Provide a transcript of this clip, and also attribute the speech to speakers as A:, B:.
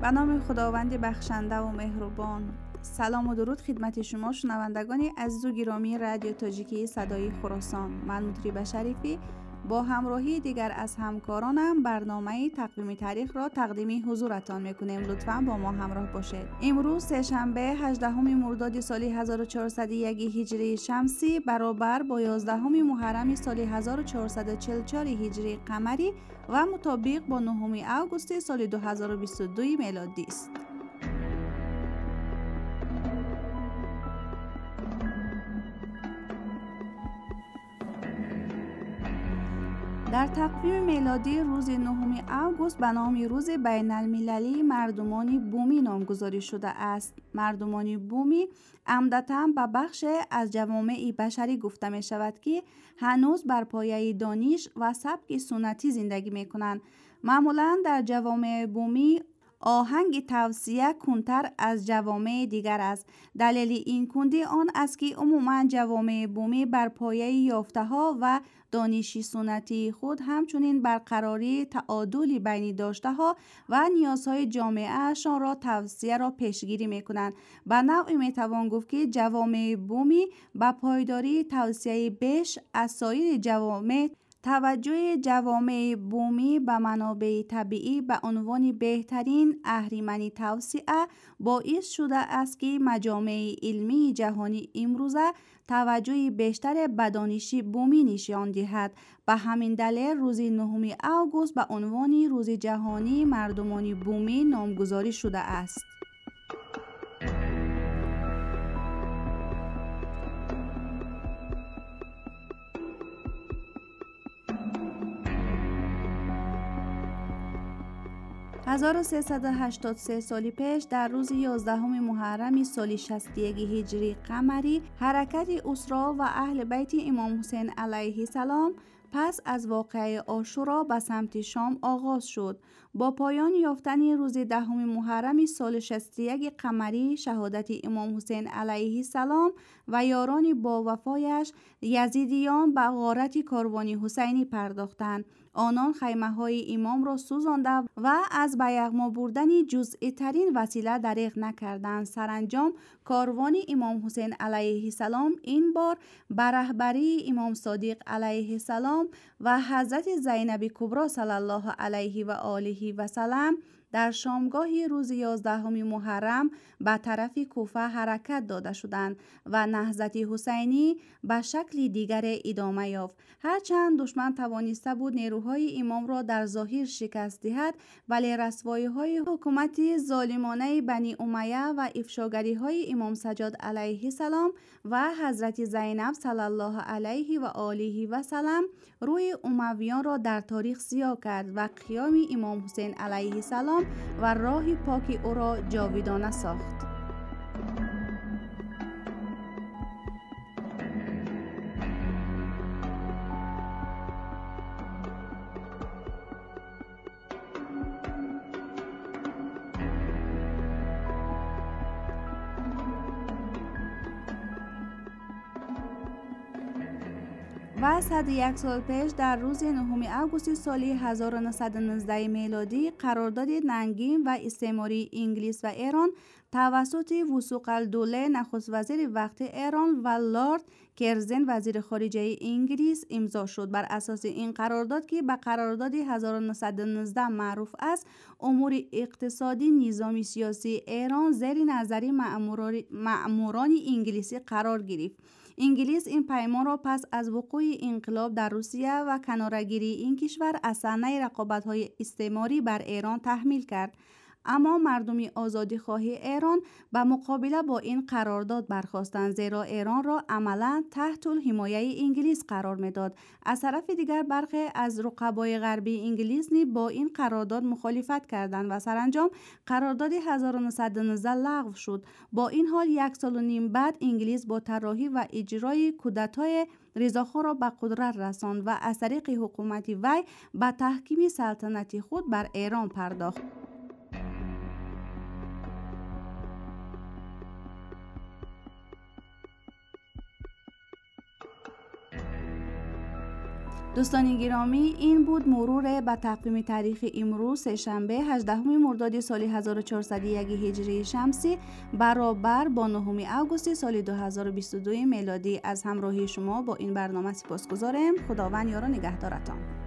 A: به نام خداوند بخشنده و مهربان. سلام و درود خدمت شما شنوندگان عزیز و گرامی رادیو تاجیکی صدای خراسان. من مطرب شریفی با همراهی دیگر از همکارانم برنامه تقویم تاریخ را تقدیم حضورتان میکنیم. لطفاً با ما همراه باشید. امروز سه‌شنبه 18 مرداد سال 1401 هجری شمسی برابر با 11 محرم سال 1444 هجری قمری و مطابق با 9 آگوست سال 2022 میلادی است. در تقویم میلادی روز 9 آگوست به نام روز بین المللی مردمان بومی نامگذاری شده است. مردمان بومی عمدتاً به بخش از جوامع بشری گفته می شود که هنوز بر پایه دانش و سبک سنتی زندگی می کنند. معمولاً در جوامع بومی آهنگ توصیه کنتر از جوامع دیگر است. دلیل این کندی آن است که عموماً جوامع بومی بر پایه یافته‌ها و دانش سنتی خود همچنین برقراری تعادلی بین داشته‌ها و نیازهای جامعه‌شان را توصیه را پیشگیری می‌کنند. به نوعی می‌توان گفت که جوامع بومی با پایداری توصیه بیش از سایر جوامع توجه جوامع بومی به منابع طبیعی به عنوان بهترین اهریمن توسعه باعث شده است که مجامع علمی جهانی امروزه توجه بیشتر به دانش بومی نشان دهد. به همین دلیل روز 9 آگوست به عنوان روز جهانی مردمان بومی نامگذاری شده است. هزار و 1383 سال پیش در روز 11 محرم سال 61 هجری قمری حرکت اسرا و اهل بیت امام حسین علیه السلام پس از واقعه عاشورا به سمت شام آغاز شد. با پایان یافتن روز 10 محرم سال 61 قمری شهادت امام حسین علیه السلام و یاران با وفایش، یزیدیان به غارت کاروان حسینی پرداختند. آنان خیمه های امام را سوزانده و از به یغما بردن جزئی ترین وسیله دریغ نکردند. سرانجام کاروان امام حسین علیه السلام این بار به رهبری امام صادق علیه السلام و حضرت زینب کبری صلی الله علیه و آله و سلم در شامگاه روز 11 محرم به طرف کوفه حرکت داده شدند و نهضت حسینی به شکل دیگر ادامه یافت. هرچند دشمن توانسته بود نیروهای امام را در ظاهر شکست دهد، ولی رسوایی‌های حکومت ظالمانه بنی امیه و افشاگری‌های امام سجاد علیه السلام و حضرت زینب صلی الله علیه و آله و سلم روی امویان را در تاریخ سیاه کرد و قیام امام حسین علیه السلام و راه پاک او را جاودانه ساخت. و 101 سال پیش در روز 9 آگوست سال 1919 میلادی قرارداد ننگین و استعماری انگلیس و ایران توسط وثوق الدوله نخست وزیر وقت ایران و لارد کرزن وزیر خارجه انگلیس امضا شد. بر اساس این قرارداد که به قرارداد 1919 معروف است، امور اقتصادی نظام سیاسی ایران زیر نظر مأموران انگلیسی قرار گرفت. انگلیس این پیمان را پس از وقوع انقلاب در روسیه و کناره‌گیری این کشور از صحنه رقابت‌های استعماری بر ایران تحمیل کرد. اما مردم آزادیخواه ایران به مقابله با این قرارداد برخاستند، زیرا ایران را عملاً تحت الحمایه انگلیس قرار میداد. از طرف دیگر برخی از رقبای غربی انگلیس نیز با این قرارداد مخالفت کردند و سرانجام قرارداد 1919 لغو شد. با این حال 1 سال و نیم بعد انگلیس با طراحی و اجرای کودتای رضاخان را به قدرت رساند و از طریق حکومت وی به تحکیم سلطنتی خود بر ایران پرداخت. دوستان گرامی، این بود مرور به تقویم تاریخ امروز سه‌شنبه 18 مرداد سال 1401 هجری شمسی برابر با 9 آگوست سال 2022 میلادی. از همراهی شما با این برنامه سپاسگزارم. خداوند یار و نگهدارتان.